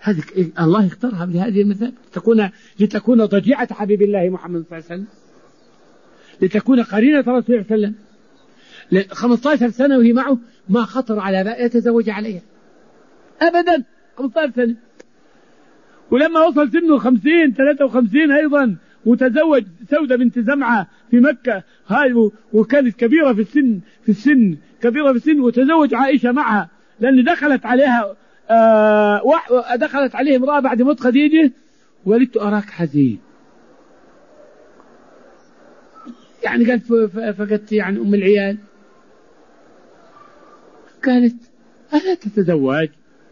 هذه الله اختارها بهذه المثال لتكون ضجيعة حبيب الله محمد صلى الله عليه وسلم، لتكون قرينة رسول الله صلى الله عليه وسلم. 15 سنة وهي معه ما خطر على بال يتزوج عليها أبدا. 15 سنة، ولما وصل سنه 53 أيضا وتزوج سودة بنت زمعة في مكة، هاي وكانت كبيرة في السن كبيرة في السن، وتزوج عائشة معها، لأن دخلت عليه امرأة بعد موت خديجة وقالت أراك حزين، يعني قالت فقدت يعني أم العيال، قالت ألا تتزوج؟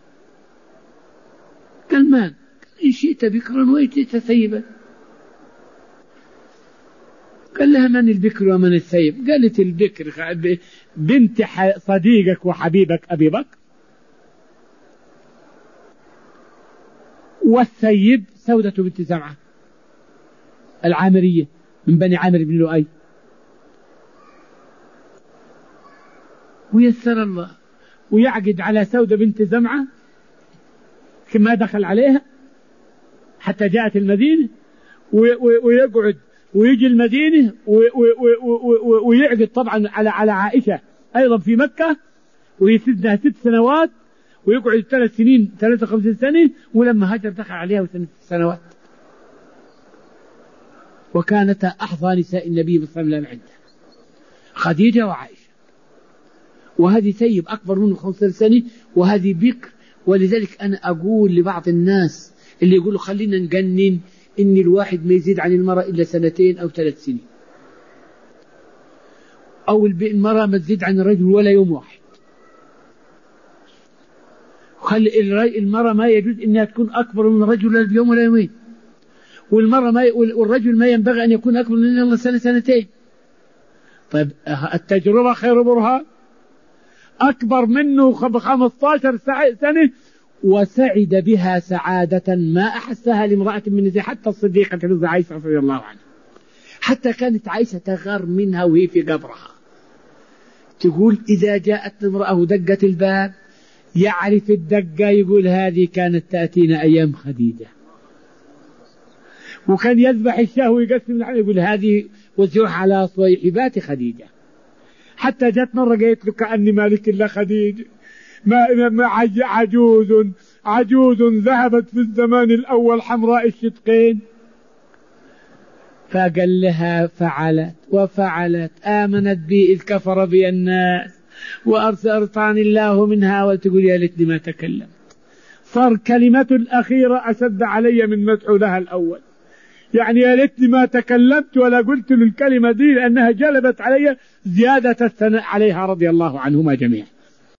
قال ما، إن شئت بكرا وإن شئت ثيبا. قال لها من البكر ومن الثيب؟ قالت البكر بنت صديقك وحبيبك أبي بكر، والثيب سودة بنت زمعة العامرية من بني عامر بن لؤي. ويسر الله ويعقد على سودة بنت زمعة كما دخل عليها حتى جاءت المدينة، ويقعد ويجي المدينة ويعقد طبعا على عائشة أيضا في مكة، ويسدها 6 سنوات، ويقعد 53 سنة، ولما هاجر دخل عليها 6 سنوات. وكانتا أحظى نساء النبي صلى الله عليه وسلم عنده خديجة وعائشة، وهذه ثيب أكبر منه 15 سنة، وهذه بكر. ولذلك أنا أقول لبعض الناس اللي يقولوا خلينا نجنن إن الواحد ما يزيد عن المرأة إلا 2 أو 3 سنين، أو المرأة ما تزيد عن الرجل ولا يوم واحد. خلي المرأة ما يجوز إنها تكون أكبر من الرجل لا بيوم ولا يومين، والرجل ما ينبغي أن يكون أكبر من الله 1 2 سنين. طيب التجربة خير برهان، أكبر منه 15 سنة وسعد بها سعادة ما أحسها لامرأة من النساء، حتى الصديقة عائشة رضي الله عنها، حتى كانت عائشة تغار منها وهي في قبرها، تقول إذا جاءت امرأة ودقت الباب يعرف الدقة، يقول هذه كانت تأتينا أيام خديجة. وكان يذبح الشاه ويقسم اللحم يقول هذه وزعوها على صويحبات خديجة. حتى جت مرة قالت له كأني مالك إلا خديجة، ما عجوز ذهبت في الزمان الأول حمراء الشدقين. فقال لها فعلت آمنت بي إذ كفر بي الناس وأرسلتني الله منها، وتقول يا ليتني ما تكلم. صار كلمة الأخيرة أشد علي من مدح لها الأول، يعني يا ليتني ما تكلمت ولا قلت له الكلمة دي، لأنها جلبت علي زيادة الثناء عليها رضي الله عنهما جميعا.